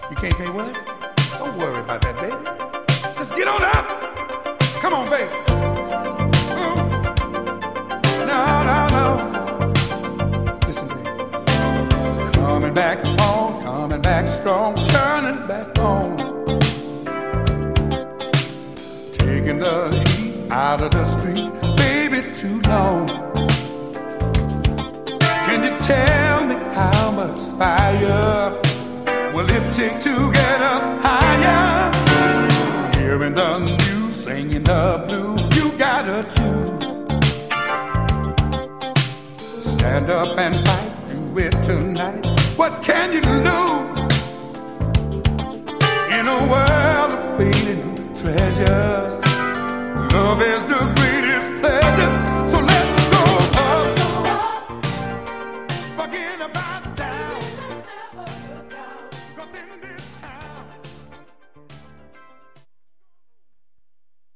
You can't pay what? Don't worry about that, baby. Just get on up. Come on, baby. No, no, no. Listen, baby. Coming back home, coming back strong, turning back home. Taking the heat out of the street, baby, too long. Can you tell me how much fire will it take to get us higher? Hearing the news, singing the blues, you gotta choose. Stand up and fight through it tonight. What can you lose? In a world of fading treasures, love is the